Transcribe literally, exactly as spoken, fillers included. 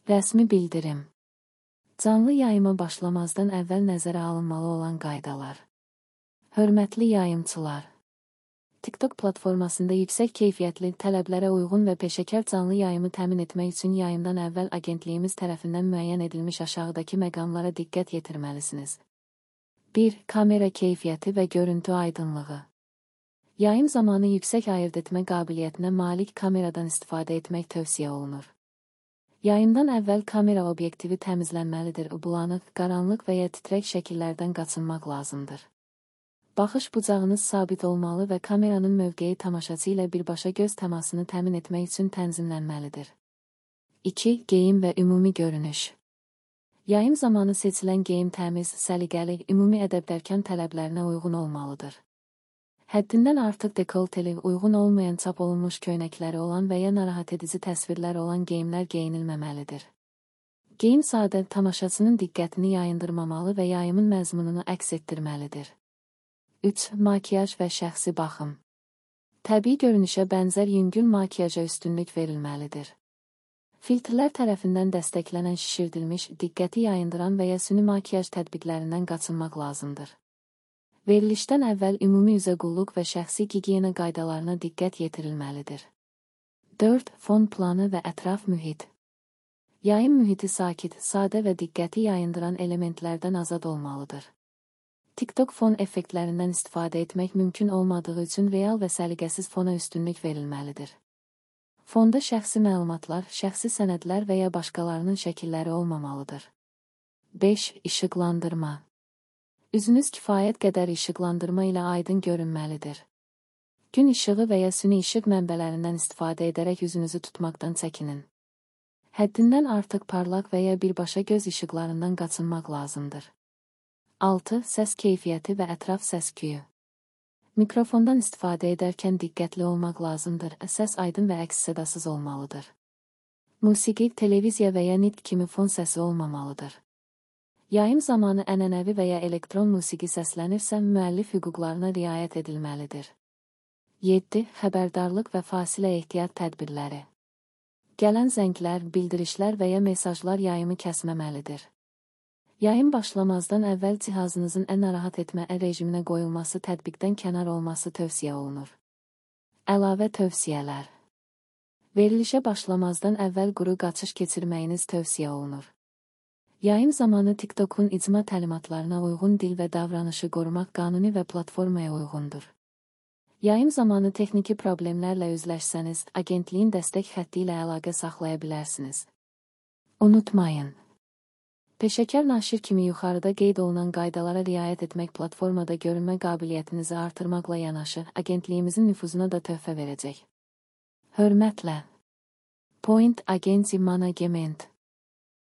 Rəsmi bildirim. Canlı yayıma başlamazdan əvvəl nəzərə alınmalı olan qaydalar. Hörmətli yayımçılar. TikTok platformasında yüksək keyfiyyətli, tələblərə uyğun və peşəkar canlı yayımı təmin etmək üçün yayımdan əvvəl agentliyimiz tərəfindən müəyyən edilmiş aşağıdakı məqamlara diqqət yetirməlisiniz. bir. Kamera keyfiyyəti və görüntü aydınlığı. Yayım zamanı yüksək ayırd etmə qabiliyyətinə malik kameradan istifadə etmək tövsiyə olunur. Yayımdan əvvəl kamera obyektivi təmizlənməlidir, bulanıq, qaranlıq və ya titrək şəkillərdən qaçınmaq lazımdır. Baxış bucağınız sabit olmalı və kameranın mövqeyi tamaşaçı ilə birbaşa göz təmasını təmin etmək üçün tənzimlənməlidir. iki. Geyim və ümumi görünüş. Yayım zamanı seçilən geyim təmiz, səliqəli, ümumi ədəb-dərkan tələblərinə uyğun olmalıdır. Həddindən artıq dekolteli, uyğun olmayan çap olunmuş köynəkləri olan və ya narahat edici təsvirlər olan geyimlər geyinilməməlidir. Geyim sadə, tamaşaçının diqqətini yayındırmamalı və yayımın məzmununu əks etdirməlidir. üç. Makiyaj və şəxsi baxım. Təbii görünüşə bənzər yüngül makiyaja üstünlük verilməlidir. Filtrlər tərəfindən dəstəklənən şişirdilmiş, diqqəti yayındıran və ya süni makiyaj tətbiqlərindən qaçınmaq lazımdır. Verilişdən əvvəl ümumi üzə qulluq və şəxsi gigiyena qaydalarına diqqət yetirilməlidir. dörd. Fon planı və ətraf mühit. Yayım mühiti sakit, sadə və diqqəti yayındıran elementlərdən azad olmalıdır. TikTok fon effektlərindən istifadə etmək mümkün olmadığı üçün real və səliqəsiz fona üstünlük verilməlidir. Fonda şəxsi məlumatlar, şəxsi sənədlər və ya başqalarının şəkilləri olmamalıdır. beş. İşıqlandırma. Üzünüz kifayət qədər işıqlandırma ilə aydın görünməlidir. Gün işığı və ya süni işıq mənbələrindən istifadə edərək üzünüzü tutmaqdan çəkinin. Həddindən artıq parlaq və ya birbaşa göz işıqlarından qaçınmaq lazımdır. altı. Səs keyfiyyəti və ətraf səs-küyü. Mikrofondan istifadə edərkən diqqətli olmaq lazımdır, səs aydın və əks-sədasız olmalıdır. Musiqi, televiziya və ya nitq kimi fon səsi olmamalıdır. Yayım zamanı ənənəvi və ya elektron musiqi səslənirsə, müəllif hüquqlarına riayət edilməlidir. yeddi. Xəbərdarlıq və fasilə ehtiyat tədbirləri. Gələn zənglər, bildirişlər və ya mesajlar yayımı kəsməməlidir. Yayım başlamazdan əvvəl cihazınızın ən narahat etmə rejiminə qoyulması, tətbiqdən kənar olması tövsiyə olunur. Əlavə tövsiyələr. Verilişə başlamazdan əvvəl quru qaçış keçirməyiniz tövsiyə olunur. Yayım zamanı TikTok'un icma təlimatlarına uyğun dil və davranışı qorumaq qanuni və platformaya uyğundur. Yayım zamanı texniki problemlərlə üzləşsəniz, agentliyin dəstək xətti ilə əlaqə saxlaya bilərsiniz. Unutmayın. Peşəkar naşir kimi yuxarıda qeyd olunan qaydalara riayət etmək platformada görünmə qabiliyyətinizi artırmaqla yanaşı, agentliyimizin nüfuzuna da töhfə verəcək. Hörmətlə. Point Agency Management.